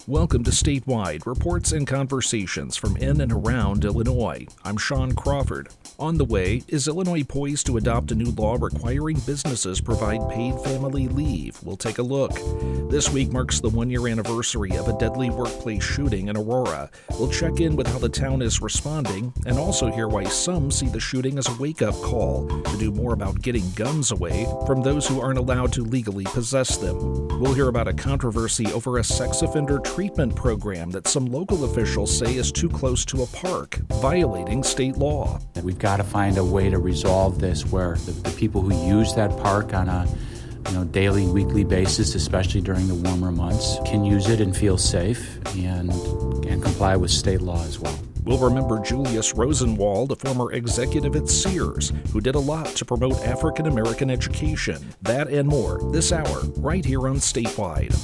Welcome to Statewide, reports and conversations from in and around Illinois. I'm Sean Crawford. On the way, is Illinois poised to adopt a new law requiring businesses provide paid family leave? We'll take a look. This week marks the one-year anniversary of a deadly workplace shooting in Aurora. We'll check in with how the town is responding and also hear why some see the shooting as a wake-up call to do more about getting guns away from those who aren't allowed to legally possess them. We'll hear about a controversy over a sex offender treatment program that some local officials say is too close to a park, violating state law. We've got to find a way to resolve this where the people who use that park on a daily, weekly basis, especially during the warmer months, can use it and feel safe and comply with state law as well. We'll remember Julius Rosenwald, a former executive at Sears, who did a lot to promote African American education. That and more this hour, right here on Statewide.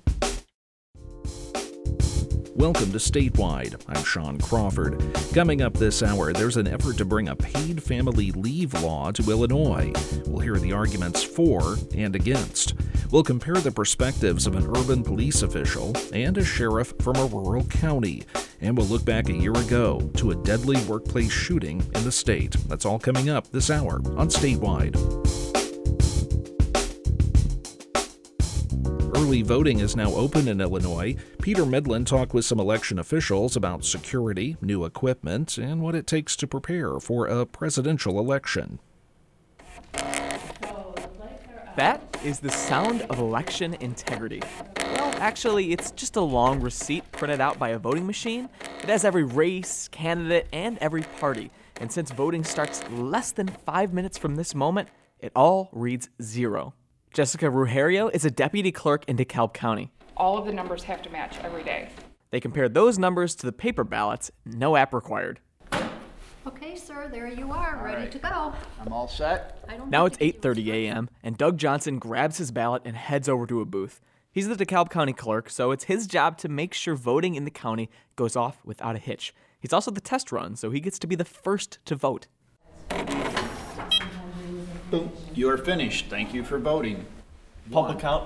Welcome to Statewide. I'm Sean Crawford. Coming up this hour, there's an effort to bring a paid family leave law to Illinois. We'll hear the arguments for and against. We'll compare the perspectives of an urban police official and a sheriff from a rural county. And we'll look back a year ago to a deadly workplace shooting in the state. That's all coming up this hour on Statewide. Early voting is now open in Illinois. Peter Medlin talked with some election officials about security, new equipment, and what it takes to prepare for a presidential election. That is the sound of election integrity. Well, actually, it's just a long receipt printed out by a voting machine. It has every race, candidate, and every party. And since voting starts less than 5 minutes from this moment, it all reads 0. Jessica Ruggiero is a deputy clerk in DeKalb County. All of the numbers have to match every day. They compared those numbers to the paper ballots, no app required. Okay, sir, there you are, ready to go. I'm all set. Now it's 8:30 a.m., and Doug Johnson grabs his ballot and heads over to a booth. He's the DeKalb County clerk, so it's his job to make sure voting in the county goes off without a hitch. He's also the test run, so he gets to be the first to vote. Boom. You are finished. Thank you for voting. Public count?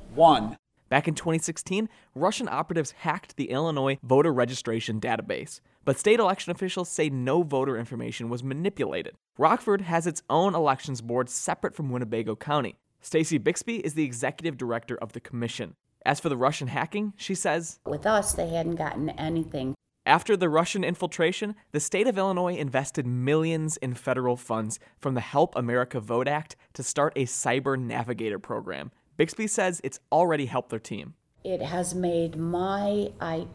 1. Back in 2016, Russian operatives hacked the Illinois voter registration database. But state election officials say no voter information was manipulated. Rockford has its own elections board separate from Winnebago County. Stacey Bixby is the executive director of the commission. As for the Russian hacking, she says, with us, they hadn't gotten anything. After the Russian infiltration, the state of Illinois invested millions in federal funds from the Help America Vote Act to start a cyber navigator program. Bixby says it's already helped their team. It has made my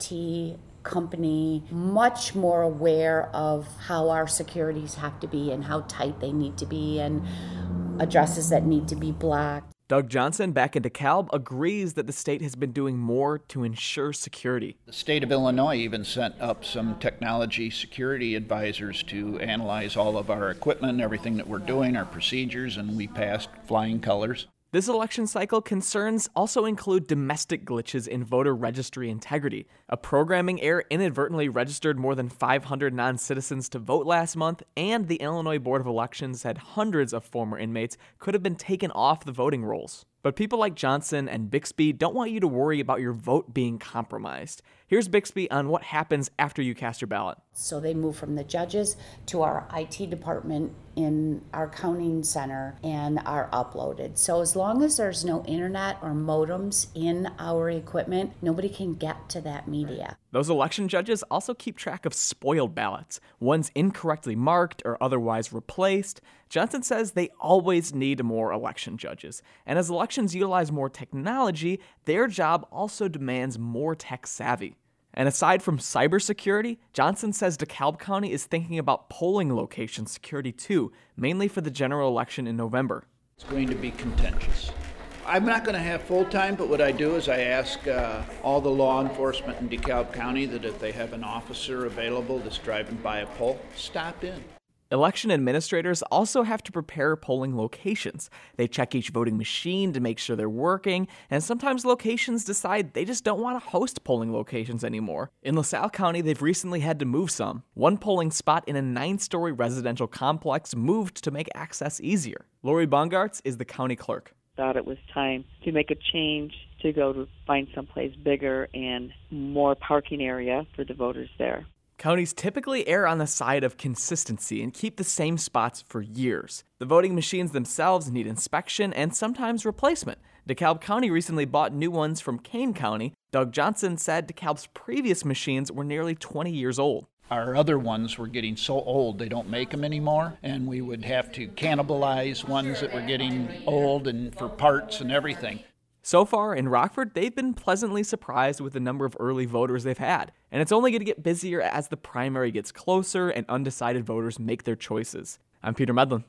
IT company much more aware of how our securities have to be and how tight they need to be and addresses that need to be blocked. Doug Johnson, back in DeKalb, agrees that the state has been doing more to ensure security. The state of Illinois even sent up some technology security advisors to analyze all of our equipment, everything that we're doing, our procedures, and we passed flying colors. This election cycle concerns also include domestic glitches in voter registry integrity. A programming error inadvertently registered more than 500 non-citizens to vote last month, and the Illinois Board of Elections said hundreds of former inmates could have been taken off the voting rolls. But people like Johnson and Bixby don't want you to worry about your vote being compromised. Here's Bixby on what happens after you cast your ballot. So they move from the judges to our IT department in our counting center and are uploaded. So as long as there's no internet or modems in our equipment, nobody can get to that media. Those election judges also keep track of spoiled ballots, ones incorrectly marked or otherwise replaced. Johnson says they always need more election judges. And as elections utilize more technology, their job also demands more tech savvy. And aside from cybersecurity, Johnson says DeKalb County is thinking about polling location security too, mainly for the general election in November. It's going to be contentious. I'm not going to have full-time, but what I do is I ask all the law enforcement in DeKalb County that if they have an officer available that's driving by a poll, stop in. Election administrators also have to prepare polling locations. They check each voting machine to make sure they're working, and sometimes locations decide they just don't want to host polling locations anymore. In LaSalle County, they've recently had to move some. One polling spot in a 9-story residential complex moved to make access easier. Lori Bongartz is the county clerk. Thought it was time to make a change to go to find someplace bigger and more parking area for the voters there. Counties typically err on the side of consistency and keep the same spots for years. The voting machines themselves need inspection and sometimes replacement. DeKalb County recently bought new ones from Kane County. Doug Johnson said DeKalb's previous machines were nearly 20 years old. Our other ones were getting so old they don't make them anymore, and we would have to cannibalize ones that were getting old and for parts and everything. So far in Rockford, they've been pleasantly surprised with the number of early voters they've had, and it's only going to get busier as the primary gets closer and undecided voters make their choices. I'm Peter Medlin.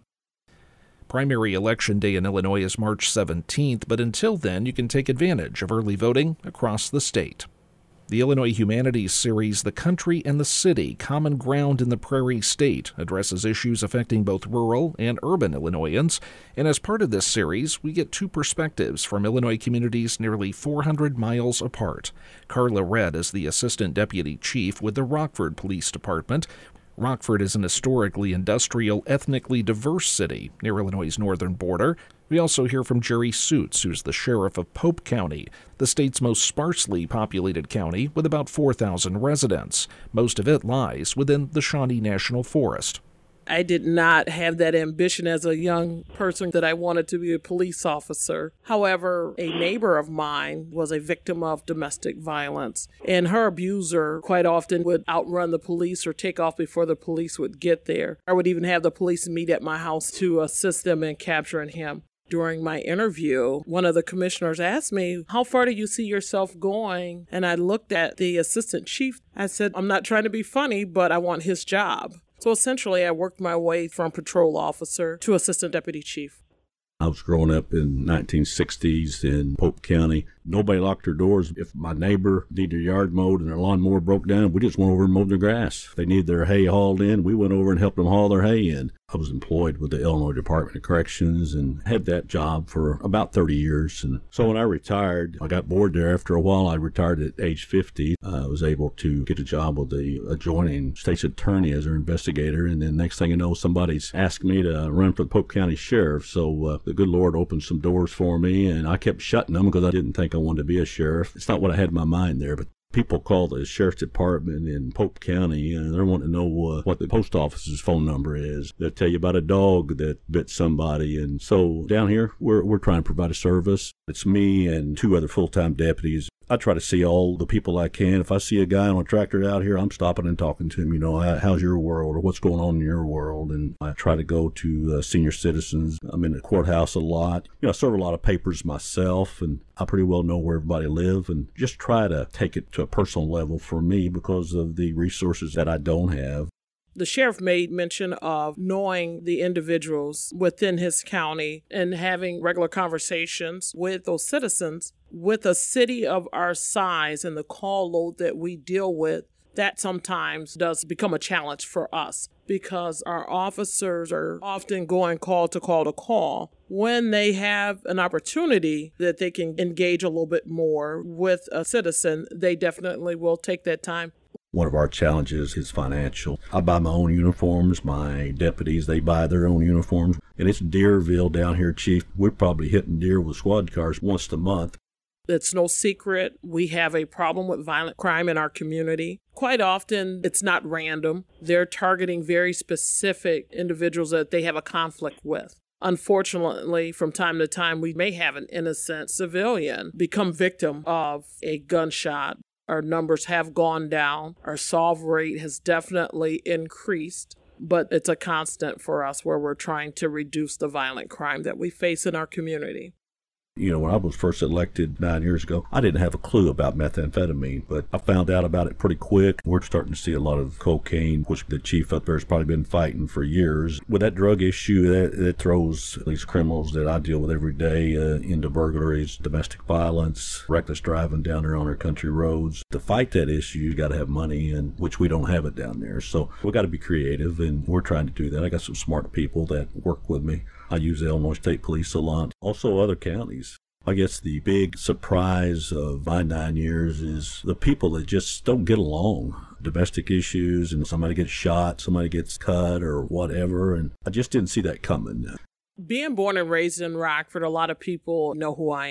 Primary election day in Illinois is March 17th, but until then, you can take advantage of early voting across the state. The Illinois Humanities series, The Country and the City, Common Ground in the Prairie State, addresses issues affecting both rural and urban Illinoisans. And as part of this series, we get two perspectives from Illinois communities nearly 400 miles apart. Carla Redd is the Assistant Deputy Chief with the Rockford Police Department. Rockford is an historically industrial, ethnically diverse city near Illinois' northern border. We also hear from Jerry Suits, who's the sheriff of Pope County, the state's most sparsely populated county with about 4,000 residents. Most of it lies within the Shawnee National Forest. I did not have that ambition as a young person that I wanted to be a police officer. However, a neighbor of mine was a victim of domestic violence, and her abuser quite often would outrun the police or take off before the police would get there. I would even have the police meet at my house to assist them in capturing him. During my interview, one of the commissioners asked me, "How far do you see yourself going?" And I looked at the assistant chief. I said, "I'm not trying to be funny, but I want his job." So essentially, I worked my way from patrol officer to assistant deputy chief. I was growing up in 1960s in Pope County. Nobody locked their doors. If my neighbor needed their yard mowed and their lawnmower broke down, we just went over and mowed their grass. If they needed their hay hauled in, we went over and helped them haul their hay in. I was employed with the Illinois Department of Corrections and had that job for about 30 years. And so when I retired, I got bored there. After a while, I retired at age 50. I was able to get a job with the adjoining state's attorney as their investigator. And then next thing you know, somebody's asked me to run for the Pope County Sheriff. So the good Lord opened some doors for me, and I kept shutting them because I didn't think I wanted to be a sheriff. It's not what I had in my mind there, but people call the sheriff's department in Pope County and they're wanting to know what the post office's phone number is. They'll tell you about a dog that bit somebody. And so down here, we're trying to provide a service. It's me and two other full-time deputies. I try to see all the people I can. If I see a guy on a tractor out here, I'm stopping and talking to him, how's your world or what's going on in your world? And I try to go to senior citizens. I'm in the courthouse a lot. I serve a lot of papers myself, and I pretty well know where everybody lives, and just try to take it to a personal level for me because of the resources that I don't have. The sheriff made mention of knowing the individuals within his county and having regular conversations with those citizens. With a city of our size and the call load that we deal with, that sometimes does become a challenge for us because our officers are often going call to call to call. When they have an opportunity that they can engage a little bit more with a citizen, they definitely will take that time. One of our challenges is financial. I buy my own uniforms. My deputies, they buy their own uniforms. And it's Deerville down here, Chief. We're probably hitting deer with squad cars once a month. It's no secret we have a problem with violent crime in our community. Quite often, it's not random. They're targeting very specific individuals that they have a conflict with. Unfortunately, from time to time, we may have an innocent civilian become victim of a gunshot. Our numbers have gone down. Our solve rate has definitely increased, but it's a constant for us where we're trying to reduce the violent crime that we face in our community. When I was first elected 9 years ago, I didn't have a clue about methamphetamine, but I found out about it pretty quick. We're starting to see a lot of cocaine, which the chief up there has probably been fighting for years. With that drug issue, that throws these criminals that I deal with every day into burglaries, domestic violence, reckless driving down there on our country roads. To fight that issue, you got to have money, and which we don't have it down there. So we got to be creative, and we're trying to do that. I got some smart people that work with me. I use the Illinois State Police a lot, also other counties. I guess the big surprise of my 9 years is the people that just don't get along. Domestic issues, and somebody gets shot, somebody gets cut or whatever, and I just didn't see that coming. Being born and raised in Rockford, a lot of people know who I am.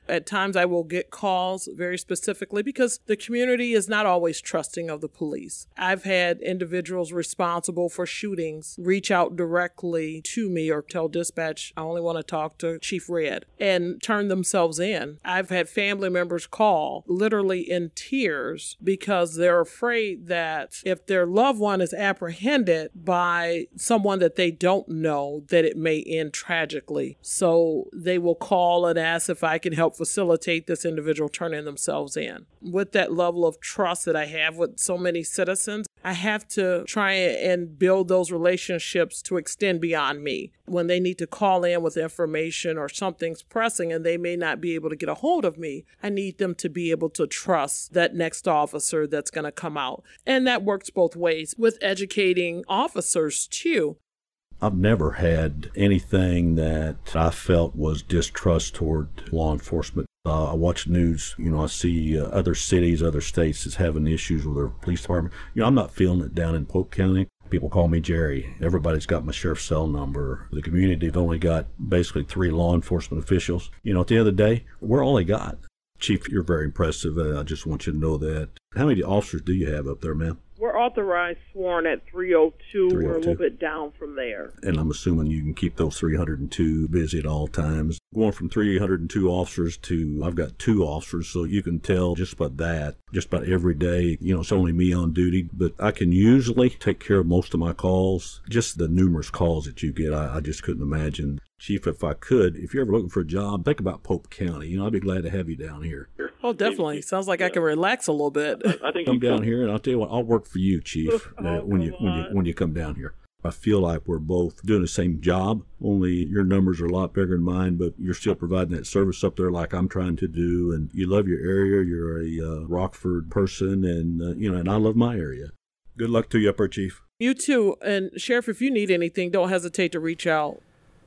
At times I will get calls very specifically because the community is not always trusting of the police. I've had individuals responsible for shootings reach out directly to me or tell dispatch, I only want to talk to Chief Red, and turn themselves in. I've had family members call literally in tears because they're afraid that if their loved one is apprehended by someone that they don't know, that it may end tragically. So they will call and ask if I can help facilitate this individual turning themselves in. With that level of trust that I have with so many citizens, I have to try and build those relationships to extend beyond me. When they need to call in with information or something's pressing and they may not be able to get a hold of me, I need them to be able to trust that next officer that's going to come out. And that works both ways with educating officers too. I've never had anything that I felt was distrust toward law enforcement. I watch news, I see other cities, other states is having issues with their police department. I'm not feeling it down in Pope County. People call me Jerry. Everybody's got my sheriff's cell number. The community have only got basically 3 law enforcement officials. At the end of the day, we're all they got. Chief, you're very impressive. I just want you to know that. How many officers do you have up there, ma'am? We're authorized sworn at 302. We're a little bit down from there. And I'm assuming you can keep those 302 busy at all times. Going from 302 officers to I've got 2 officers, so you can tell just about that. Just about every day, it's only me on duty, but I can usually take care of most of my calls. Just the numerous calls that you get, I just couldn't imagine. Chief, if you're ever looking for a job, think about Pope County. I'd be glad to have you down here. Oh, definitely. Sounds like I can relax a little bit. I think come down here, and I'll tell you what, I'll work for you, Chief, when you come down here. I feel like we're both doing the same job, only your numbers are a lot bigger than mine, but you're still providing that service up there like I'm trying to do, and you love your area. You're a Rockford person, and and I love my area. Good luck to you up there, Chief. You too. And Sheriff, if you need anything, don't hesitate to reach out.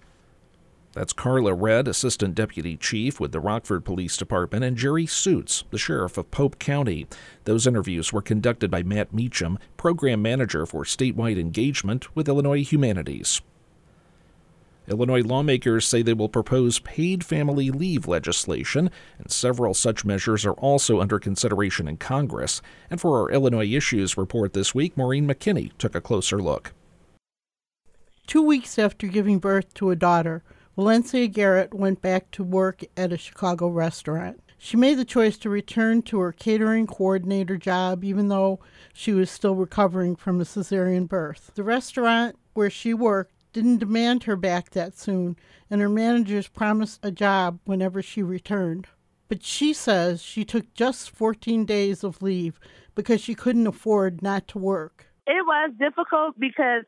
That's Carla Red, Assistant Deputy Chief with the Rockford Police Department, and Jerry Suits, the Sheriff of Pope County. Those interviews were conducted by Matt Meacham, Program Manager for Statewide Engagement with Illinois Humanities. Illinois lawmakers say they will propose paid family leave legislation, and several such measures are also under consideration in Congress. And for our Illinois Issues report this week, Maureen McKinney took a closer look. 2 weeks after giving birth to a daughter, Valencia Garrett went back to work at a Chicago restaurant. She made the choice to return to her catering coordinator job even though she was still recovering from a cesarean birth. The restaurant where she worked didn't demand her back that soon, and her managers promised a job whenever she returned. But she says she took just 14 days of leave because she couldn't afford not to work. It was difficult because,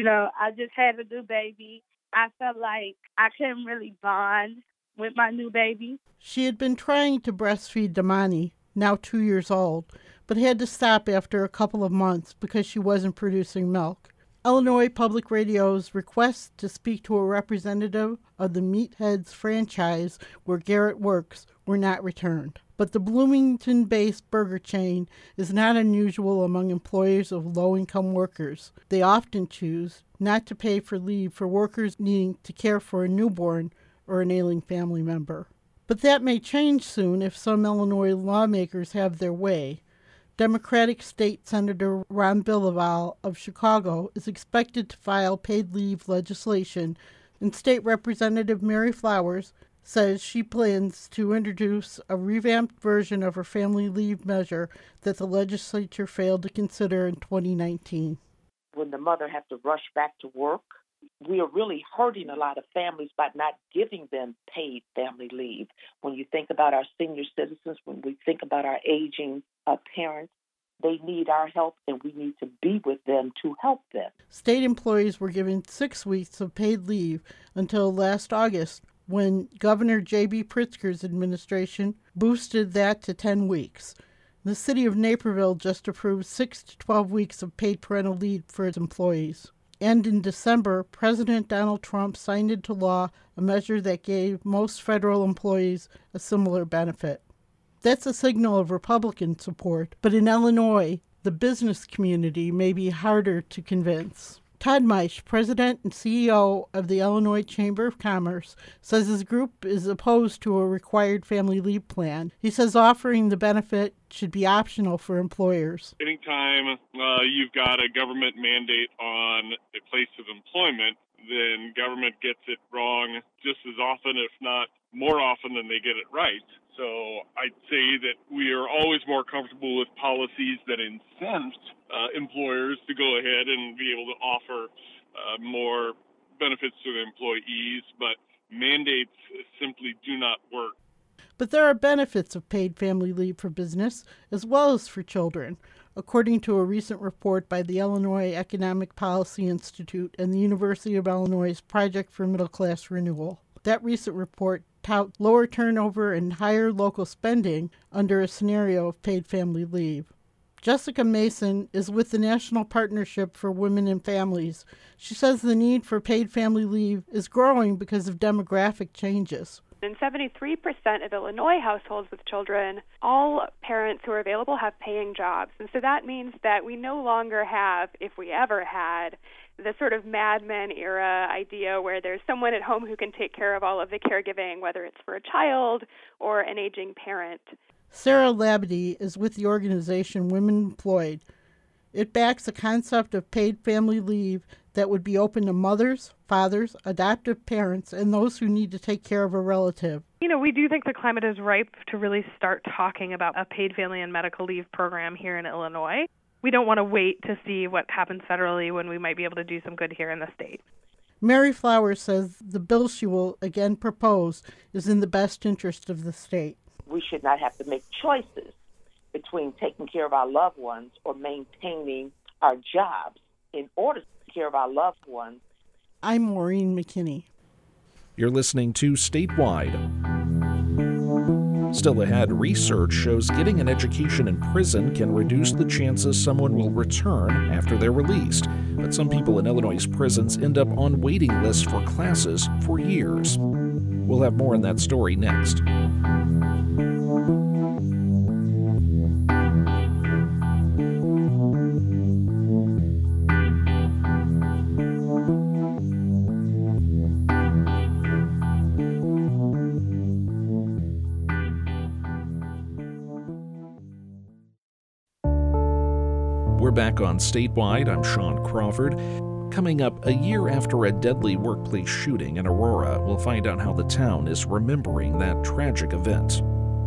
I just had a new baby. I felt like I couldn't really bond with my new baby. She had been trying to breastfeed Damani, now 2 years old, but had to stop after a couple of months because she wasn't producing milk. Illinois Public Radio's request to speak to a representative of the Meatheads franchise where Garrett works were not returned. But the Bloomington-based burger chain is not unusual among employers of low-income workers. They often choose not to pay for leave for workers needing to care for a newborn or an ailing family member. But that may change soon if some Illinois lawmakers have their way. Democratic State Senator Ron Biloval of Chicago is expected to file paid leave legislation, and State Representative Mary Flowers says she plans to introduce a revamped version of her family leave measure that the legislature failed to consider in 2019. When the mother has to rush back to work, we are really hurting a lot of families by not giving them paid family leave. When you think about our senior citizens, when we think about our aging parents, they need our help, and we need to be with them to help them. State employees were given 6 weeks of paid leave until last August, when Governor J.B. Pritzker's administration boosted that to 10 weeks. The city of Naperville just approved 6 to 12 weeks of paid parental leave for its employees. And in December, President Donald Trump signed into law a measure that gave most federal employees a similar benefit. That's a signal of Republican support, but in Illinois, the business community may be harder to convince. Todd Meisch, president and CEO of the Illinois Chamber of Commerce, says his group is opposed to a required family leave plan. He says offering the benefit should be optional for employers. Anytime you've got a government mandate on a place of employment, then government gets it wrong just as often, if not more often than they get it right. So I'd say that we are always more comfortable with policies that incent employers to go ahead and be able to offer more benefits to the employees, but mandates simply do not work. But there are benefits of paid family leave for business as well as for children, according to a recent report by the Illinois Economic Policy Institute and the University of Illinois' Project for Middle Class Renewal. That recent report touts lower turnover and higher local spending under a scenario of paid family leave. Jessica Mason is with the National Partnership for Women and Families. She says the need for paid family leave is growing because of demographic changes. In 73% of Illinois households with children, all parents who are available have paying jobs. And so that means that we no longer have, if we ever had, the sort of Mad Men era idea where there's someone at home who can take care of all of the caregiving, whether it's for a child or an aging parent. Sarah Labadie is with the organization Women Employed. It backs a concept of paid family leave that would be open to mothers, fathers, adoptive parents, and those who need to take care of a relative. You know, we do think the climate is ripe to really start talking about a paid family and medical leave program here in Illinois. We don't want to wait to see what happens federally when we might be able to do some good here in the state. Mary Flowers says the bill she will again propose is in the best interest of the state. We should not have to make choices between taking care of our loved ones or maintaining our jobs in order to take care of our loved ones. I'm Maureen McKinney. You're listening to Statewide. Still ahead, research shows getting an education in prison can reduce the chances someone will return after they're released. But some people in Illinois' prisons end up on waiting lists for classes for years. We'll have more on that story next. We're back on Statewide. I'm Sean Crawford. Coming up, a year after a deadly workplace shooting in Aurora, we'll find out how the town is remembering that tragic event.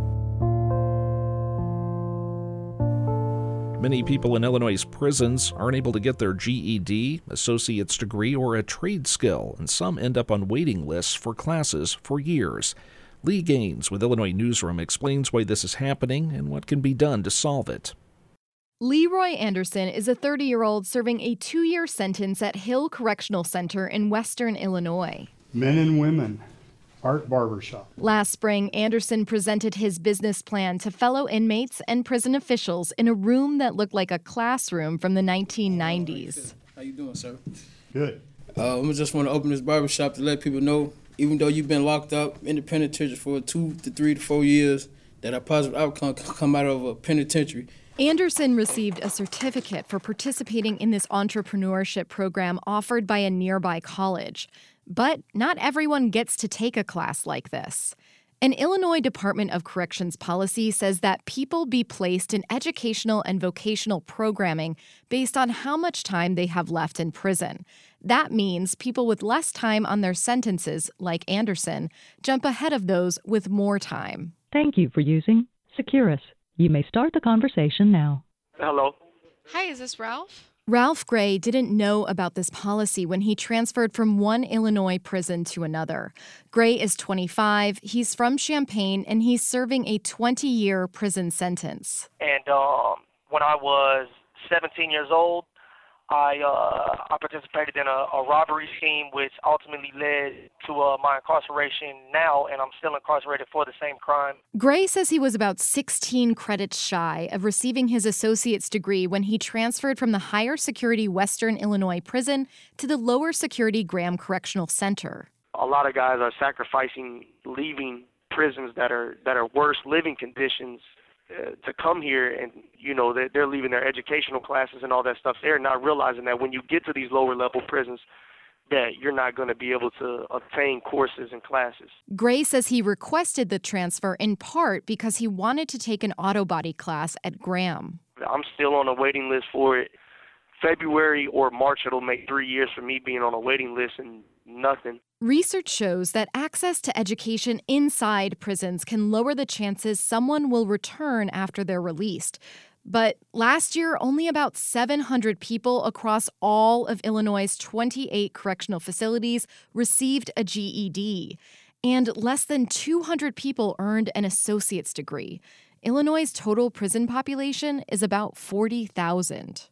Many people in Illinois' prisons aren't able to get their GED, associate's degree, or a trade skill, and some end up on waiting lists for classes for years. Lee Gaines with Illinois Newsroom explains why this is happening and what can be done to solve it. Leroy Anderson is a 30-year-old serving a 2-year sentence at Hill Correctional Center in western Illinois. Men and Women Art Barbershop. Last spring, Anderson presented his business plan to fellow inmates and prison officials in a room that looked like a classroom from the 1990s. How you doing, sir? Good. I just want to open this barbershop to let people know, even though you've been locked up in the penitentiary for 2 to 3 to 4 years, that a positive outcome can come out of a penitentiary. Anderson received a certificate for participating in this entrepreneurship program offered by a nearby college. But not everyone gets to take a class like this. An Illinois Department of Corrections policy says that people be placed in educational and vocational programming based on how much time they have left in prison. That means people with less time on their sentences, like Anderson, jump ahead of those with more time. Thank you for using Securus. You may start the conversation now. Hello. Hi, is this Ralph? Ralph Gray didn't know about this policy when he transferred from one Illinois prison to another. Gray is 25, he's from Champaign, and he's serving a 20-year prison sentence. And when I was 17 years old, I participated in a robbery scheme, which ultimately led to my incarceration now, and I'm still incarcerated for the same crime. Gray says he was about 16 credits shy of receiving his associate's degree when he transferred from the higher security Western Illinois prison to the lower security Graham Correctional Center. A lot of guys are sacrificing leaving prisons that are worse living conditions to come here, and they're leaving their educational classes and all that stuff. They're not realizing that when you get to these lower level prisons, that you're not going to be able to obtain courses and classes. Gray says he requested the transfer in part because he wanted to take an auto body class at Graham. I'm still on a waiting list for it. February or March, it'll make 3 years for me being on a waiting list and nothing. Research shows that access to education inside prisons can lower the chances someone will return after they're released. But last year, only about 700 people across all of Illinois' 28 correctional facilities received a GED, and less than 200 people earned an associate's degree. Illinois' total prison population is about 40,000.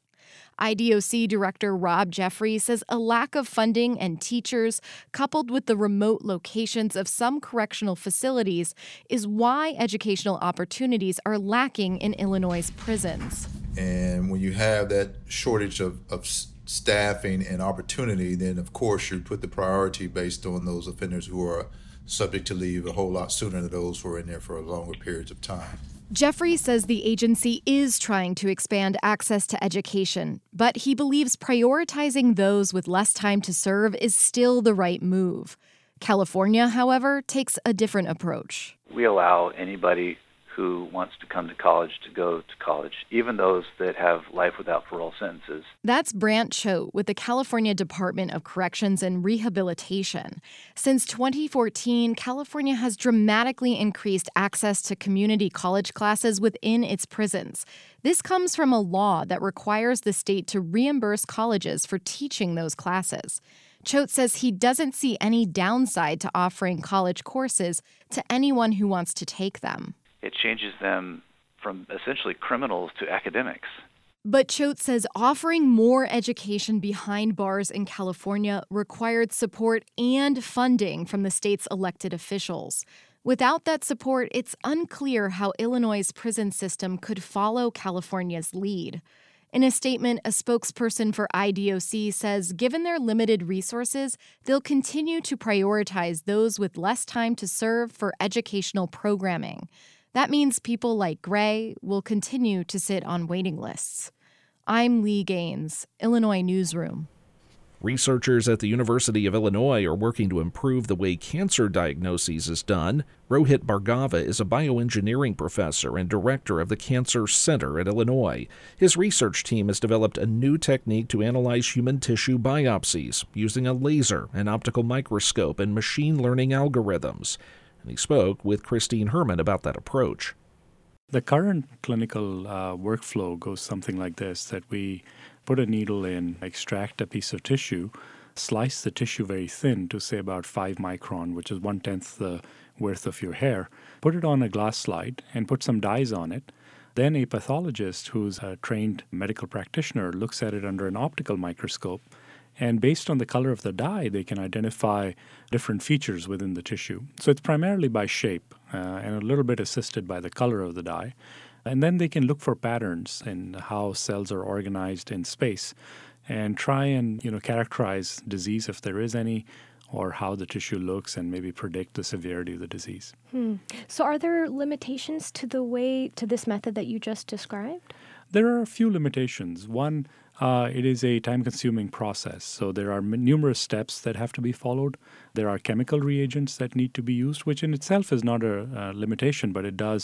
IDOC Director Rob Jeffrey says a lack of funding and teachers, coupled with the remote locations of some correctional facilities, is why educational opportunities are lacking in Illinois' prisons. And when you have that shortage of staffing and opportunity, then of course you put the priority based on those offenders who are subject to leave a whole lot sooner than those who are in there for longer periods of time. Jeffrey says the agency is trying to expand access to education, but he believes prioritizing those with less time to serve is still the right move. California, however, takes a different approach. We allow anybody who wants to come to college to go to college, even those that have life without parole sentences. That's Brant Choate with the California Department of Corrections and Rehabilitation. Since 2014, California has dramatically increased access to community college classes within its prisons. This comes from a law that requires the state to reimburse colleges for teaching those classes. Choate says he doesn't see any downside to offering college courses to anyone who wants to take them. It changes them from essentially criminals to academics. But Choate says offering more education behind bars in California required support and funding from the state's elected officials. Without that support, it's unclear how Illinois' prison system could follow California's lead. In a statement, a spokesperson for IDOC says given their limited resources, they'll continue to prioritize those with less time to serve for educational programming. That means people like Gray will continue to sit on waiting lists. I'm Lee Gaines, Illinois Newsroom. Researchers at the University of Illinois are working to improve the way cancer diagnosis is done. Rohit Bhargava is a bioengineering professor and director of the Cancer Center at Illinois. His research team has developed a new technique to analyze human tissue biopsies using a laser, an optical microscope, and machine learning algorithms. And he spoke with Christine Herman about that approach. The current clinical workflow goes something like this, that we put a needle in, extract a piece of tissue, slice the tissue very thin to say about 5 micron, which is 1/10 the width of your hair, put it on a glass slide and put some dyes on it. Then a pathologist who's a trained medical practitioner looks at it under an optical microscope, and based on the color of the dye, they can identify different features within the tissue. So it's primarily by shape and a little bit assisted by the color of the dye. And then they can look for patterns in how cells are organized in space and try and characterize disease if there is any, or how the tissue looks, and maybe predict the severity of the disease. So are there limitations to this method that you just described? There are a few limitations. One, it is a time-consuming process, so there are numerous steps that have to be followed. There are chemical reagents that need to be used, which in itself is not a limitation, but it does,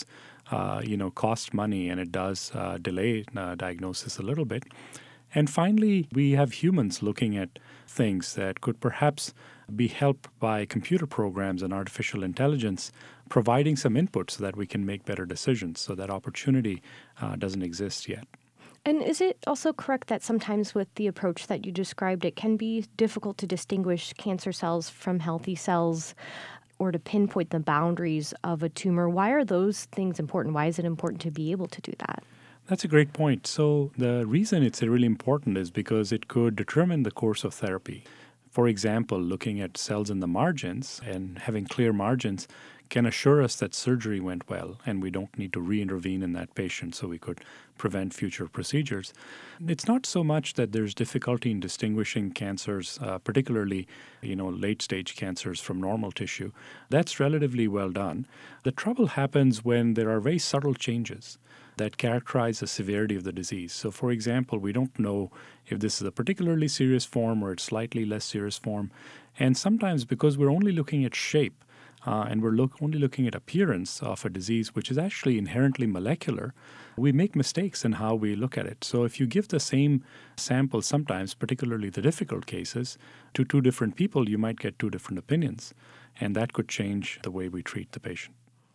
cost money, and it does delay diagnosis a little bit. And finally, we have humans looking at things that could perhaps be helped by computer programs and artificial intelligence, providing some input so that we can make better decisions. So that opportunity doesn't exist yet. And is it also correct that sometimes with the approach that you described, it can be difficult to distinguish cancer cells from healthy cells or to pinpoint the boundaries of a tumor? Why are those things important? Why is it important to be able to do that? That's a great point. So the reason it's really important is because it could determine the course of therapy. For example, looking at cells in the margins and having clear margins can assure us that surgery went well and we don't need to re-intervene in that patient so we could prevent future procedures. It's not so much that there's difficulty in distinguishing cancers, particularly, late-stage cancers from normal tissue. That's relatively well done. The trouble happens when there are very subtle changes that characterize the severity of the disease. So, for example, we don't know if this is a particularly serious form or a slightly less serious form. And sometimes because we're only looking at shape and we're only looking at appearance of a disease, which is actually inherently molecular, we make mistakes in how we look at it. So if you give the same sample sometimes, particularly the difficult cases, to two different people, you might get two different opinions. And that could change the way we treat the patient.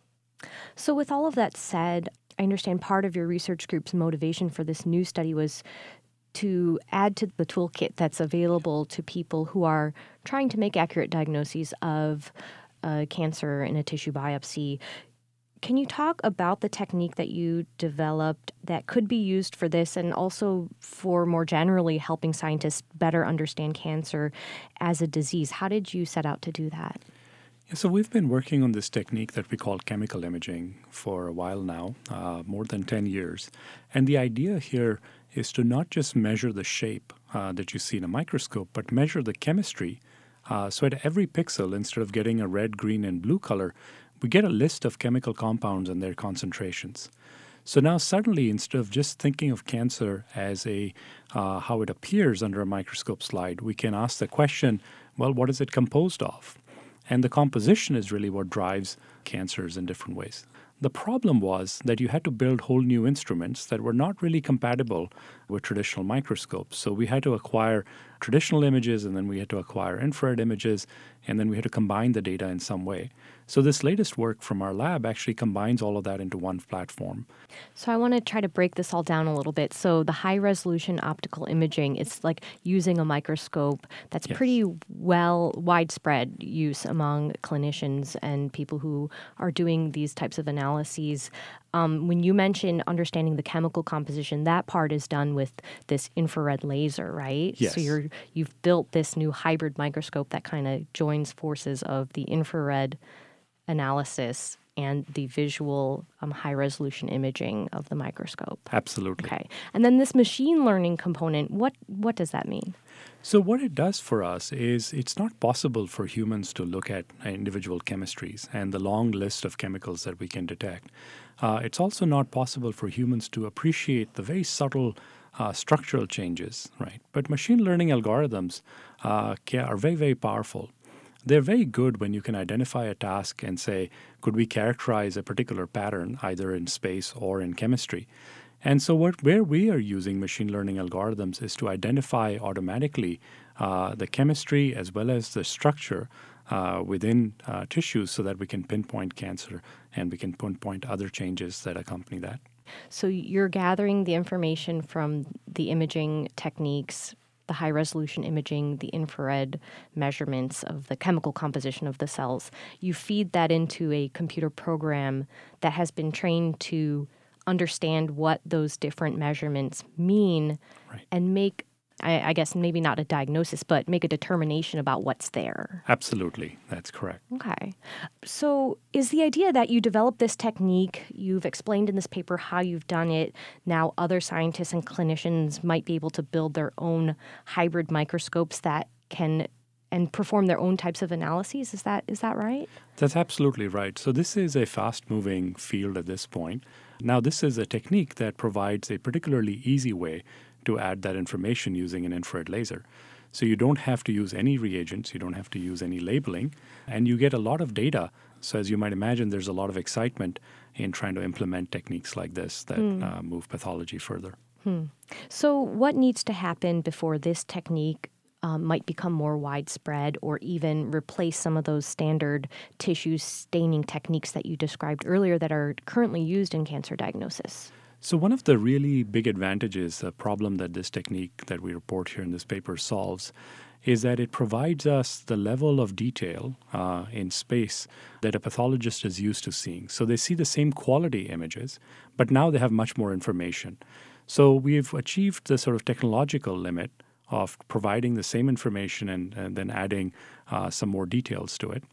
So with all of that said, I understand part of your research group's motivation for this new study was to add to the toolkit that's available to people who are trying to make accurate diagnoses of cancer in a tissue biopsy. Can you talk about the technique that you developed that could be used for this and also for more generally helping scientists better understand cancer as a disease? How did you set out to do that? So we've been working on this technique that we call chemical imaging for a while now, more than 10 years. And the idea here is to not just measure the shape that you see in a microscope, but measure the chemistry. So at every pixel, instead of getting a red, green, and blue color, we get a list of chemical compounds and their concentrations. So now suddenly, instead of just thinking of cancer as how it appears under a microscope slide, we can ask the question, well, what is it composed of? And the composition is really what drives cancers in different ways. The problem was that you had to build whole new instruments that were not really compatible with traditional microscopes. So we had to acquire traditional images, and then we had to acquire infrared images, and then we had to combine the data in some way. So this latest work from our lab actually combines all of that into one platform. So I want to try to break this all down a little bit. So the high-resolution optical imaging, it's like using a microscope that's pretty widespread use among clinicians and people who are doing these types of analyses. When you mention understanding the chemical composition, that part is done with this infrared laser, right? Yes. So you've built this new hybrid microscope that kind of joins forces of the infrared analysis and the visual high-resolution imaging of the microscope. Absolutely. Okay. And then this machine learning component, what does that mean? So what it does for us is it's not possible for humans to look at individual chemistries and the long list of chemicals that we can detect. It's also not possible for humans to appreciate the very subtle structural changes, right? But machine learning algorithms are very, very powerful. They're very good when you can identify a task and say, could we characterize a particular pattern either in space or in chemistry? And so where we are using machine learning algorithms is to identify automatically the chemistry as well as the structure within tissues so that we can pinpoint cancer and we can pinpoint other changes that accompany that. So you're gathering the information from the imaging techniques, the high-resolution imaging, the infrared measurements of the chemical composition of the cells. You feed that into a computer program that has been trained to understand what those different measurements mean and make, I guess, maybe not a diagnosis, but make a determination about what's there. Absolutely. That's correct. Okay. So is the idea that you develop this technique, you've explained in this paper how you've done it, now other scientists and clinicians might be able to build their own hybrid microscopes that can and perform their own types of analyses? Is that right? That's absolutely right. So this is a fast-moving field at this point. Now, this is a technique that provides a particularly easy way to add that information using an infrared laser. So you don't have to use any reagents, you don't have to use any labeling, and you get a lot of data. So as you might imagine, there's a lot of excitement in trying to implement techniques like this that move pathology further. So what needs to happen before this technique might become more widespread or even replace some of those standard tissue staining techniques that you described earlier that are currently used in cancer diagnosis? So one of the really big advantages, the problem that this technique that we report here in this paper solves, is that it provides us the level of detail in space that a pathologist is used to seeing. So they see the same quality images, but now they have much more information. So we've achieved the sort of technological limit of providing the same information and then adding some more details to it.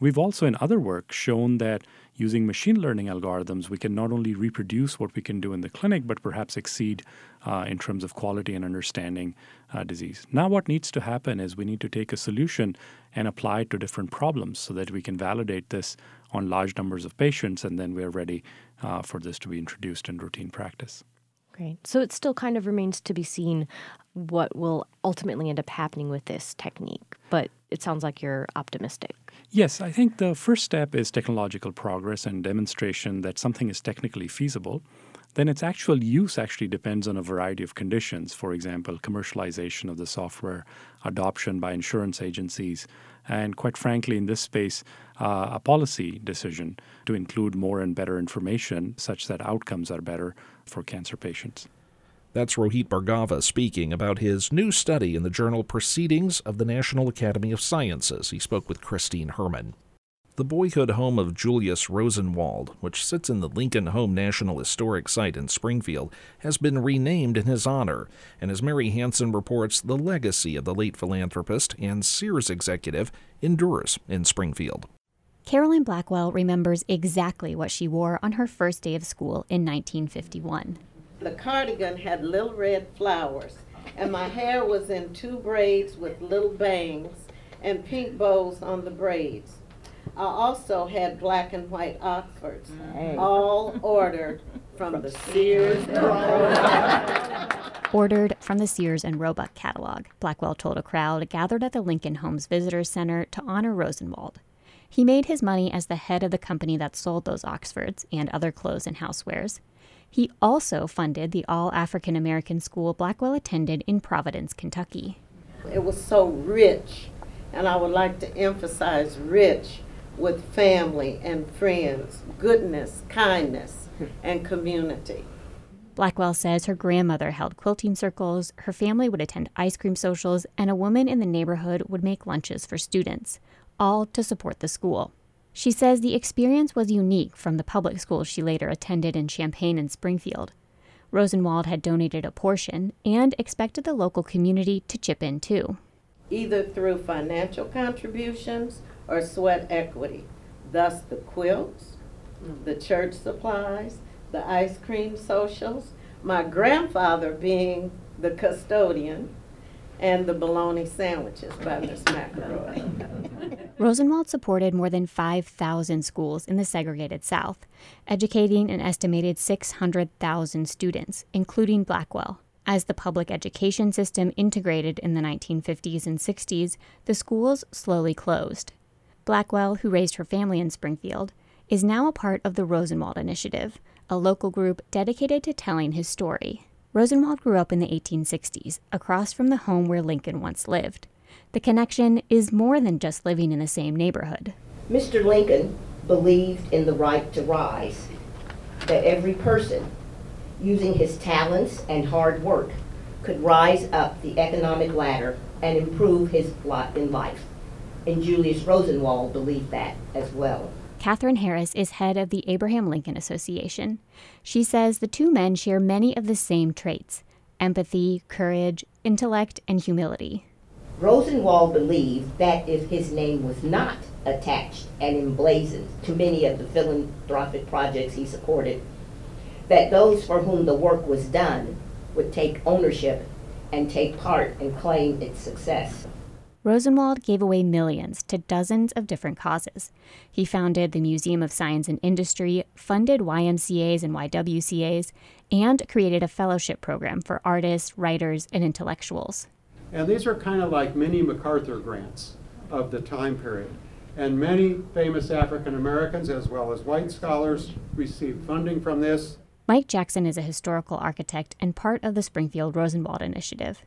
We've also in other work shown that using machine learning algorithms, we can not only reproduce what we can do in the clinic, but perhaps exceed in terms of quality and understanding disease. Now what needs to happen is we need to take a solution and apply it to different problems so that we can validate this on large numbers of patients, and then we're ready for this to be introduced in routine practice. Great. So it still kind of remains to be seen what will ultimately end up happening with this technique, but it sounds like you're optimistic. Yes, I think the first step is technological progress and demonstration that something is technically feasible. Then its actual use actually depends on a variety of conditions. For example, commercialization of the software, adoption by insurance agencies, and quite frankly, in this space, a policy decision to include more and better information such that outcomes are better for cancer patients. That's Rohit Bhargava speaking about his new study in the journal Proceedings of the National Academy of Sciences. He spoke with Christine Herman. The boyhood home of Julius Rosenwald, which sits in the Lincoln Home National Historic Site in Springfield, has been renamed in his honor. And as Mary Hansen reports, the legacy of the late philanthropist and Sears executive endures in Springfield. Carolyn Blackwell remembers exactly what she wore on her first day of school in 1951. The cardigan had little red flowers, and my hair was in 2 braids with little bangs and pink bows on the braids. I also had black and white Oxfords, all ordered from the Sears and Roebuck. Ordered from the Sears and Roebuck catalog, Blackwell told a crowd gathered at the Lincoln Homes Visitors Center to honor Rosenwald. He made his money as the head of the company that sold those Oxfords and other clothes and housewares. He also funded the all-African American school Blackwell attended in Providence, Kentucky. It was so rich, and I would like to emphasize rich with family and friends, goodness, kindness, and community. Blackwell says her grandmother held quilting circles, her family would attend ice cream socials, and a woman in the neighborhood would make lunches for students, all to support the school. She says the experience was unique from the public schools she later attended in Champaign and Springfield. Rosenwald had donated a portion and expected the local community to chip in too. Either through financial contributions or sweat equity. Thus the quilts, the church supplies, the ice cream socials, my grandfather being the custodian, and the bologna sandwiches by Miss McElroy. Rosenwald supported more than 5,000 schools in the segregated South, educating an estimated 600,000 students, including Blackwell. As the public education system integrated in the 1950s and 60s, the schools slowly closed. Blackwell, who raised her family in Springfield, is now a part of the Rosenwald Initiative, a local group dedicated to telling his story. Rosenwald grew up in the 1860s, across from the home where Lincoln once lived. The connection is more than just living in the same neighborhood. Mr. Lincoln believed in the right to rise, that every person, using his talents and hard work, could rise up the economic ladder and improve his lot in life. And Julius Rosenwald believed that as well. Catherine Harris is head of the Abraham Lincoln Association. She says the two men share many of the same traits: empathy, courage, intellect, and humility. Rosenwald believed that if his name was not attached and emblazoned to many of the philanthropic projects he supported, that those for whom the work was done would take ownership and take part and claim its success. Rosenwald gave away millions to dozens of different causes. He founded the Museum of Science and Industry, funded YMCAs and YWCAs, and created a fellowship program for artists, writers, and intellectuals. And these are kind of like mini MacArthur grants of the time period. And many famous African Americans, as well as white scholars, received funding from this. Mike Jackson is a historical architect and part of the Springfield Rosenwald Initiative.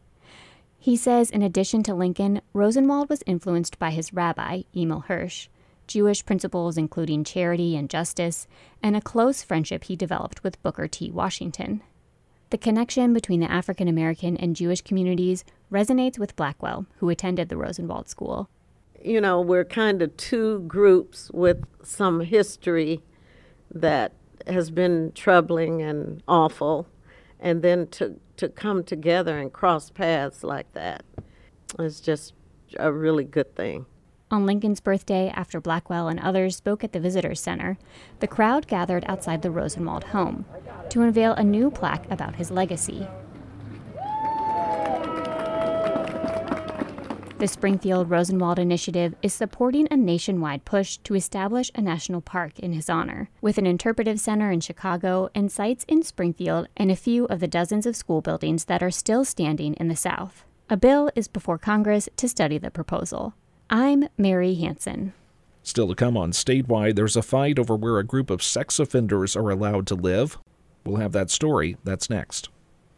He says in addition to Lincoln, Rosenwald was influenced by his rabbi, Emil Hirsch, Jewish principles including charity and justice, and a close friendship he developed with Booker T. Washington. The connection between the African American and Jewish communities resonates with Blackwell, who attended the Rosenwald School. You know, we're kind of two groups with some history that has been troubling and awful, and then to come together and cross paths like that is just a really good thing. On Lincoln's birthday, after Blackwell and others spoke at the Visitors Center, the crowd gathered outside the Rosenwald home to unveil a new plaque about his legacy. The Springfield Rosenwald Initiative is supporting a nationwide push to establish a national park in his honor, with an interpretive center in Chicago and sites in Springfield and a few of the dozens of school buildings that are still standing in the South. A bill is before Congress to study the proposal. I'm Mary Hansen. Still to come on Statewide, there's a fight over where a group of sex offenders are allowed to live. We'll have that story. That's next.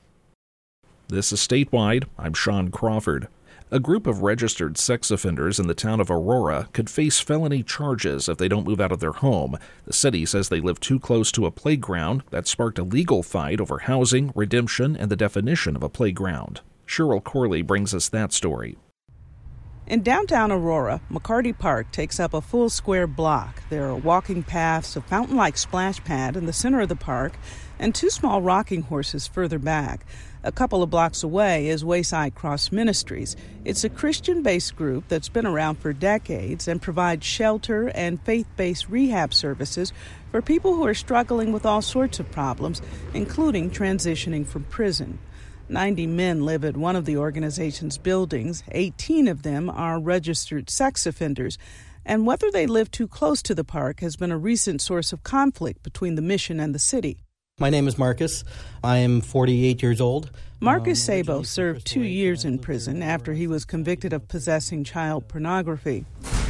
This is Statewide. I'm Sean Crawford. A group of registered sex offenders in the town of Aurora could face felony charges if they don't move out of their home. The city says they live too close to a playground. That sparked a legal fight over housing, redemption, and the definition of a playground. Cheryl Corley brings us that story. In downtown Aurora, McCarty Park takes up a full square block. There are walking paths, a fountain-like splash pad in the center of the park, and two small rocking horses further back. A couple of blocks away is Wayside Cross Ministries. It's a Christian-based group that's been around for decades and provides shelter and faith-based rehab services for people who are struggling with all sorts of problems, including transitioning from prison. 90 men live at one of the organization's buildings. 18 of them are registered sex offenders. And whether they live too close to the park has been a recent source of conflict between the mission and the city. My name is Marcus. I am 48 years old. Marcus Sabo served 2 years in prison after he was convicted of possessing child pornography.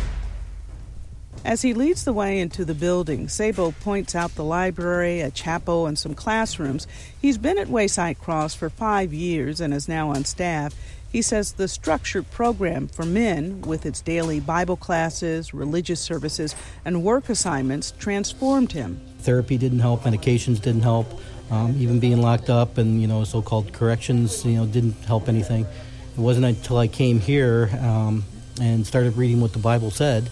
As he leads the way into the building, Sabo points out the library, a chapel, and some classrooms. He's been at Wayside Cross for 5 years and is now on staff. He says the structured program for men, with its daily Bible classes, religious services, and work assignments, transformed him. Therapy didn't help, medications didn't help, even being locked up and, so-called corrections, didn't help anything. It wasn't until I came here and started reading what the Bible said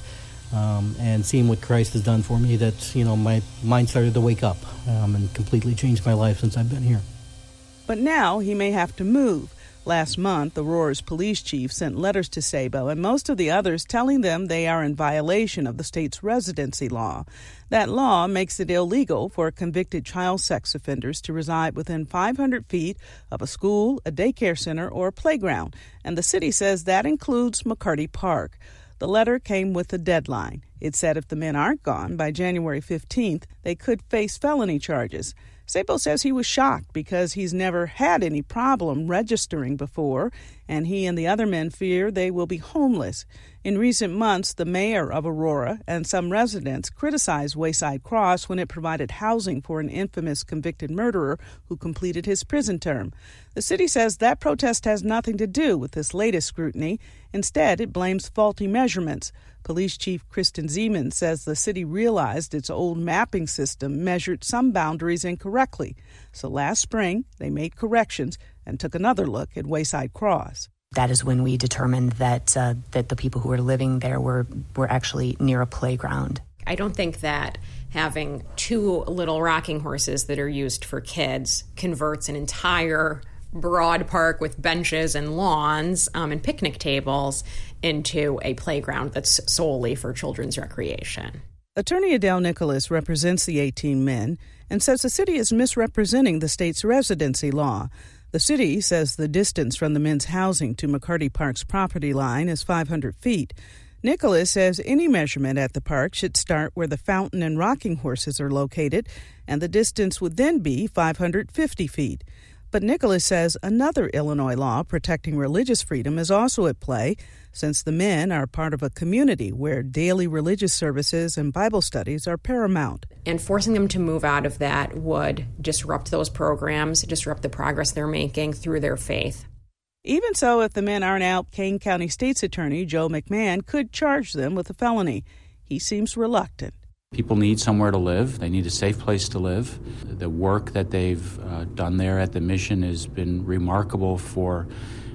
and seeing what Christ has done for me that, my mind started to wake up and completely changed my life since I've been here. But now he may have to move. Last month, Aurora's police chief sent letters to Sabo and most of the others telling them they are in violation of the state's residency law. That law makes it illegal for convicted child sex offenders to reside within 500 feet of a school, a daycare center, or a playground, and the city says that includes McCarty Park. The letter came with a deadline. It said if the men aren't gone by January 15th, they could face felony charges. Sabo says he was shocked because he's never had any problem registering before, and he and the other men fear they will be homeless. In recent months, the mayor of Aurora and some residents criticized Wayside Cross when it provided housing for an infamous convicted murderer who completed his prison term. The city says that protest has nothing to do with this latest scrutiny. Instead, it blames faulty measurements. Police Chief Kristen Zeman says the city realized its old mapping system measured some boundaries incorrectly. So last spring, they made corrections and took another look at Wayside Cross. That is when we determined that the people who were living there were actually near a playground. I don't think that having two little rocking horses that are used for kids converts an entire broad park with benches and lawns and picnic tables into a playground that's solely for children's recreation. Attorney Adele Nicholas represents the 18 men and says the city is misrepresenting the state's residency law. The city says the distance from the men's housing to McCarty Park's property line is 500 feet. Nicholas says any measurement at the park should start where the fountain and rocking horses are located, and the distance would then be 550 feet. But Nicholas says another Illinois law protecting religious freedom is also at play, since the men are part of a community where daily religious services and Bible studies are paramount. And forcing them to move out of that would disrupt those programs, disrupt the progress they're making through their faith. Even so, if the men aren't out, Kane County State's Attorney Joe McMahon could charge them with a felony. He seems reluctant. People need somewhere to live. They need a safe place to live. The work that they've done there at the mission has been remarkable for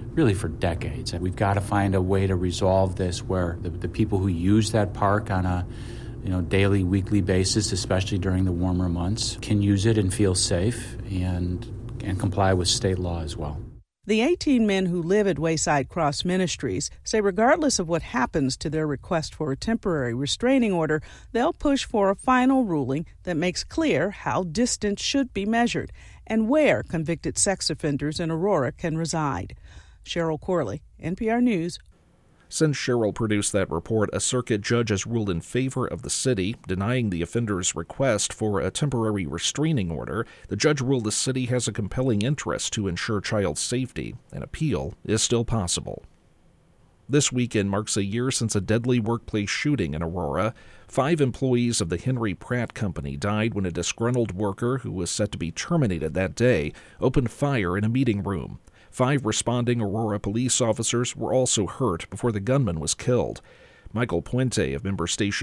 decades. We've got to find a way to resolve this where the people who use that park on a daily, weekly basis, especially during the warmer months, can use it and feel safe and comply with state law as well. The 18 men who live at Wayside Cross Ministries say regardless of what happens to their request for a temporary restraining order, they'll push for a final ruling that makes clear how distance should be measured and where convicted sex offenders in Aurora can reside. Cheryl Corley, NPR News. Since Cheryl produced that report, a circuit judge has ruled in favor of the city, denying the offender's request for a temporary restraining order. The judge ruled the city has a compelling interest to ensure child safety. An appeal is still possible. This weekend marks a year since a deadly workplace shooting in Aurora. 5 employees of the Henry Pratt Company died when a disgruntled worker, who was set to be terminated that day, opened fire in a meeting room. 5 responding Aurora police officers were also hurt before the gunman was killed. Michael Puente of member station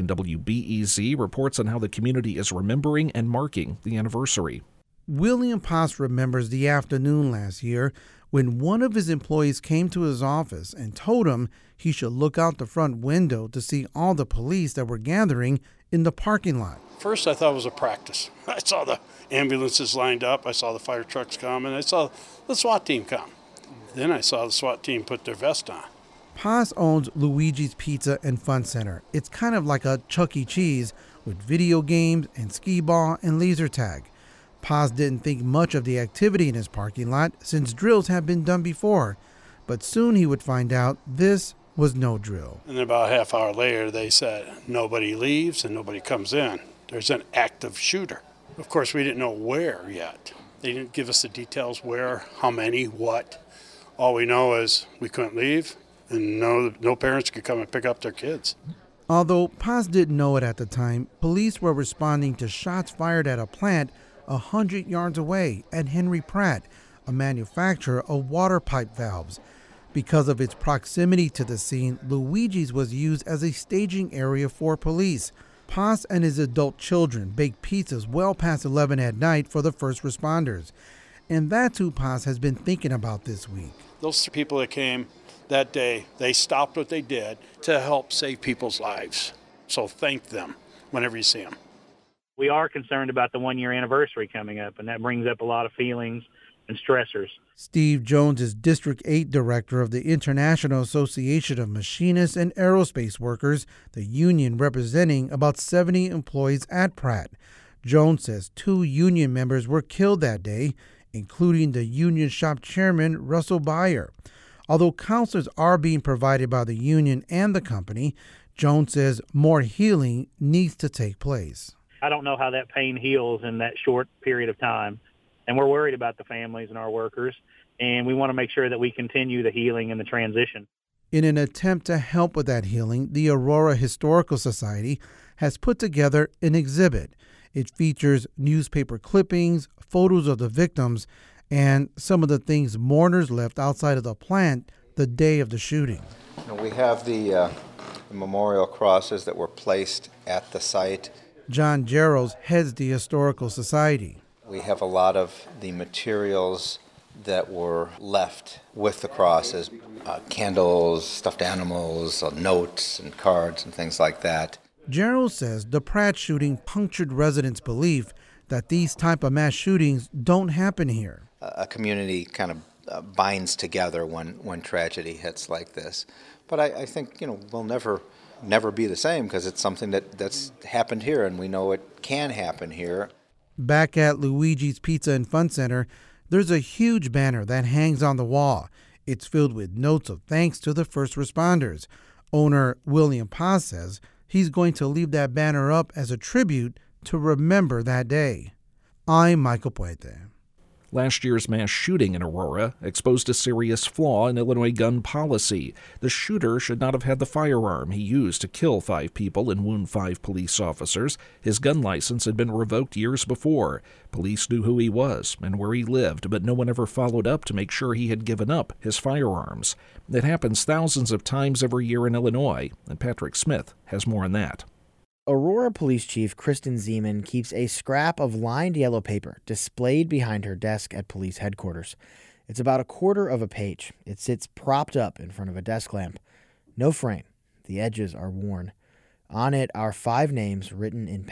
WBEZ reports on how the community is remembering and marking the anniversary. William Paz remembers the afternoon last year when one of his employees came to his office and told him he should look out the front window to see all the police that were gathering in the parking lot. First, I thought it was a practice. I saw the ambulances lined up, I saw the fire trucks come, and I saw the SWAT team come. Then I saw the SWAT team put their vest on. Paz owns Luigi's Pizza and Fun Center. It's kind of like a Chuck E. Cheese with video games and skee ball and laser tag. Paz didn't think much of the activity in his parking lot since drills had been done before, but soon he would find out this was no drill. And then about a half hour later, they said nobody leaves and nobody comes in. There's an active shooter. Of course, we didn't know where yet. They didn't give us the details where, how many, what. All we know is we couldn't leave, and no parents could come and pick up their kids. Although Paz didn't know it at the time, police were responding to shots fired at a plant 100 yards away at Henry Pratt, a manufacturer of water pipe valves. Because of its proximity to the scene, Luigi's was used as a staging area for police. Paz and his adult children baked pizzas well past 11 at night for the first responders. And that's who Paz has been thinking about this week. Those people that came that day, they stopped what they did to help save people's lives. So thank them whenever you see them. We are concerned about the 1-year anniversary coming up, and that brings up a lot of feelings and stressors. Steve Jones is District 8 Director of the International Association of Machinists and Aerospace Workers, the union representing about 70 employees at Pratt. Jones says 2 union members were killed that day, including the union shop chairman, Russell Beyer. Although counselors are being provided by the union and the company, Jones says more healing needs to take place. I don't know how that pain heals in that short period of time, and we're worried about the families and our workers, and we want to make sure that we continue the healing and the transition. In an attempt to help with that healing, the Aurora Historical Society has put together an exhibit. It features newspaper clippings, photos of the victims, and some of the things mourners left outside of the plant the day of the shooting. We have the memorial crosses that were placed at the site. John Jarrows heads the Historical Society. We have a lot of the materials that were left with the crosses, candles, stuffed animals, notes and cards and things like that. Jarrows says the Pratt shooting punctured residents' belief that these type of mass shootings don't happen here. A community kind of binds together when tragedy hits like this. But I think, we'll never be the same because it's something that's happened here, and we know it can happen here. Back at Luigi's Pizza and Fun Center, there's a huge banner that hangs on the wall. It's filled with notes of thanks to the first responders. Owner William Paz says he's going to leave that banner up as a tribute to remember that day. I'm Michael Puente. Last year's mass shooting in Aurora exposed a serious flaw in Illinois gun policy. The shooter should not have had the firearm he used to kill 5 people and wound 5 police officers. His gun license had been revoked years before. Police knew who he was and where he lived, but no one ever followed up to make sure he had given up his firearms. It happens thousands of times every year in Illinois, and Patrick Smith has more on that. Aurora Police Chief Kristen Zeman keeps a scrap of lined yellow paper displayed behind her desk at police headquarters. It's about a quarter of a page. It sits propped up in front of a desk lamp. No frame. The edges are worn. On it are 5 names written in pen.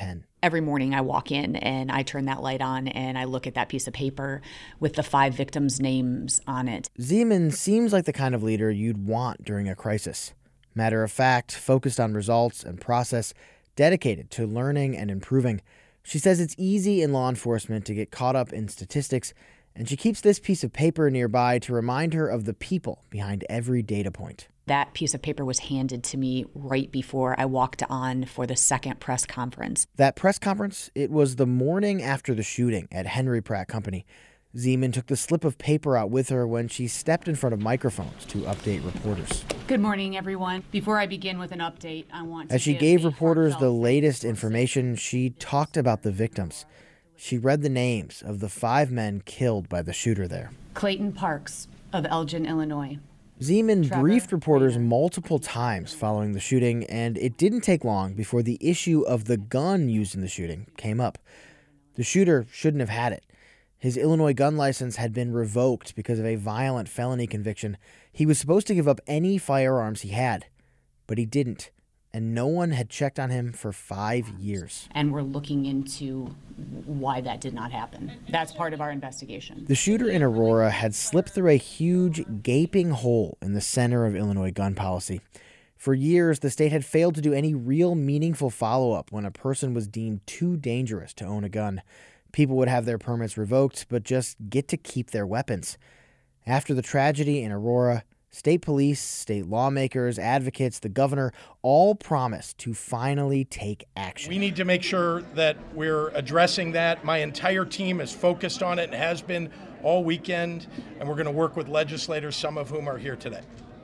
Every morning I walk in and I turn that light on and I look at that piece of paper with the 5 victims' names on it. Zeman seems like the kind of leader you'd want during a crisis. Matter of fact, focused on results and process, dedicated to learning and improving. She says it's easy in law enforcement to get caught up in statistics, and she keeps this piece of paper nearby to remind her of the people behind every data point. That piece of paper was handed to me right before I walked on for the second press conference. That press conference, it was the morning after the shooting at Henry Pratt Company. Zeman took the slip of paper out with her when she stepped in front of microphones to update reporters. Good morning, everyone. Before I begin with an update, I want to As she gave reporters the latest information, she talked about the victims. She read the names of the 5 men killed by the shooter there. Clayton Parks of Elgin, Illinois. Zeman briefed reporters multiple times following the shooting, and it didn't take long before the issue of the gun used in the shooting came up. The shooter shouldn't have had it. His Illinois gun license had been revoked because of a violent felony conviction. He was supposed to give up any firearms he had, but he didn't, and no one had checked on him for 5 years. And we're looking into why that did not happen. That's part of our investigation. The shooter in Aurora had slipped through a huge, gaping hole in the center of Illinois gun policy. For years, the state had failed to do any real meaningful follow-up when a person was deemed too dangerous to own a gun. People would have their permits revoked, but just get to keep their weapons. After the tragedy in Aurora, state police, state lawmakers, advocates, the governor all promised to finally take action. We need to make sure that we're addressing that. My entire team is focused on it and has been all weekend, and we're going to work with legislators, some of whom are here today.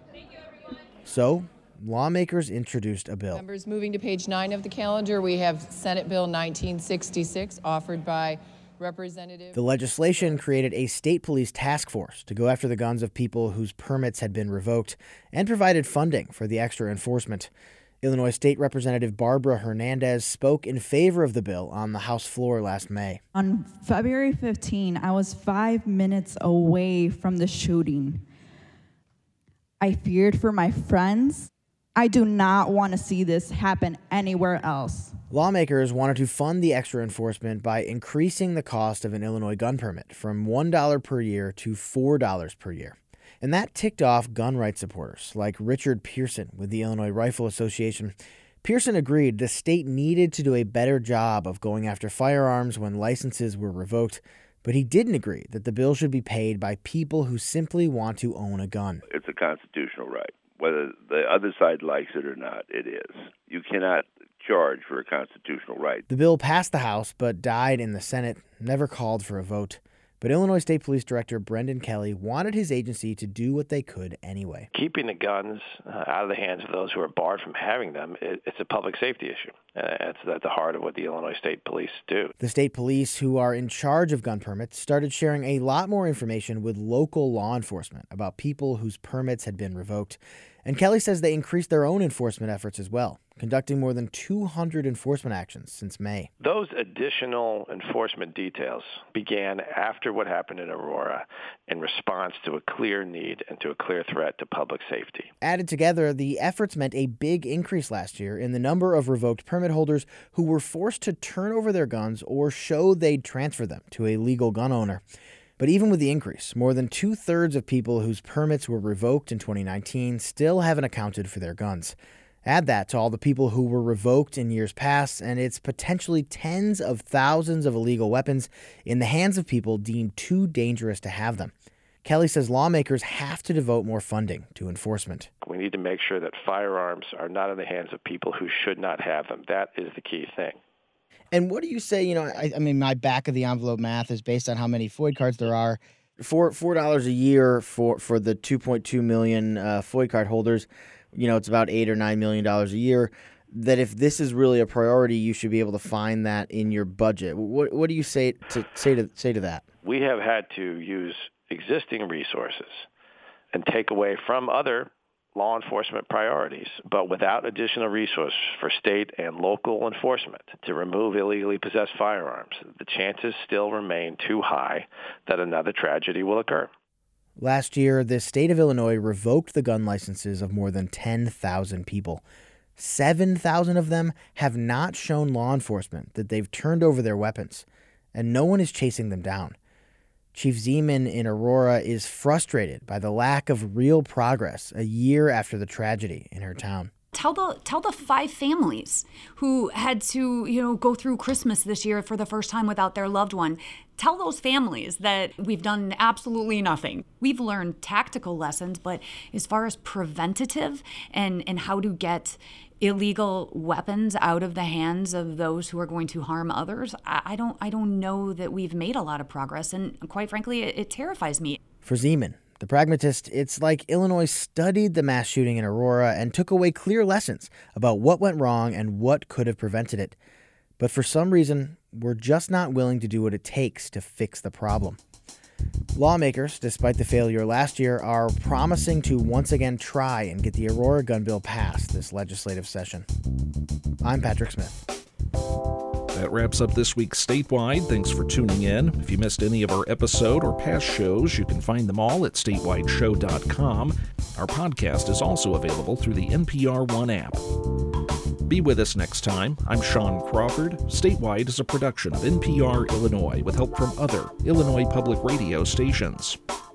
So, lawmakers introduced a bill. Members, moving to page 9 of the calendar, we have Senate Bill 1966, offered by Representative. The legislation created a state police task force to go after the guns of people whose permits had been revoked and provided funding for the extra enforcement. Illinois State Representative Barbara Hernandez spoke in favor of the bill on the House floor last May. On February 15, I was 5 minutes away from the shooting. I feared for my friends. I do not want to see this happen anywhere else. Lawmakers wanted to fund the extra enforcement by increasing the cost of an Illinois gun permit from $1 per year to $4 per year. And that ticked off gun rights supporters like Richard Pearson with the Illinois Rifle Association. Pearson agreed the state needed to do a better job of going after firearms when licenses were revoked, but he didn't agree that the bill should be paid by people who simply want to own a gun. It's a constitutional right. Whether the other side likes it or not, it is. You cannot charge for a constitutional right. The bill passed the House but died in the Senate, never called for a vote. But Illinois State Police Director Brendan Kelly wanted his agency to do what they could anyway. Keeping the guns out of the hands of those who are barred from having them, it's a public safety issue. It's at the heart of what the Illinois State Police do. The state police, who are in charge of gun permits, started sharing a lot more information with local law enforcement about people whose permits had been revoked. And Kelly says they increased their own enforcement efforts as well, conducting more than 200 enforcement actions since May. Those additional enforcement details began after what happened in Aurora in response to a clear need and to a clear threat to public safety. Added together, the efforts meant a big increase last year in the number of revoked permit holders who were forced to turn over their guns or show they'd transfer them to a legal gun owner. But even with the increase, more than 2/3 of people whose permits were revoked in 2019 still haven't accounted for their guns. Add that to all the people who were revoked in years past, and it's potentially tens of thousands of illegal weapons in the hands of people deemed too dangerous to have them. Kelly says lawmakers have to devote more funding to enforcement. We need to make sure that firearms are not in the hands of people who should not have them. That is the key thing. And what do you say, I mean, my back-of-the-envelope math is based on how many FOID cards there are. For $4 a year for the 2.2 million FOID card holders, it's about $8 or $9 million a year, that if this is really a priority, you should be able to find that in your budget. What do you say to that? We have had to use existing resources and take away from other law enforcement priorities, but without additional resources for state and local enforcement to remove illegally possessed firearms, the chances still remain too high that another tragedy will occur. Last year, the state of Illinois revoked the gun licenses of more than 10,000 people. 7,000 of them have not shown law enforcement that they've turned over their weapons, and no one is chasing them down. Chief Zeman in Aurora is frustrated by the lack of real progress a year after the tragedy in her town. Tell the 5 families who had to, go through Christmas this year for the first time without their loved one. Tell those families that we've done absolutely nothing. We've learned tactical lessons, but as far as preventative and how to get illegal weapons out of the hands of those who are going to harm others, I don't know that we've made a lot of progress, and quite frankly, it terrifies me. For Zeman, the pragmatist, it's like Illinois studied the mass shooting in Aurora and took away clear lessons about what went wrong and what could have prevented it. But for some reason, we're just not willing to do what it takes to fix the problem. Lawmakers, despite the failure last year, are promising to once again try and get the Aurora gun bill passed this legislative session. I'm Patrick Smith. That wraps up this week's Statewide. Thanks for tuning in. If you missed any of our episode or past shows, you can find them all at statewideshow.com. Our podcast is also available through the NPR One app. Be with us next time. I'm Sean Crawford. Statewide is a production of NPR Illinois with help from other Illinois public radio stations.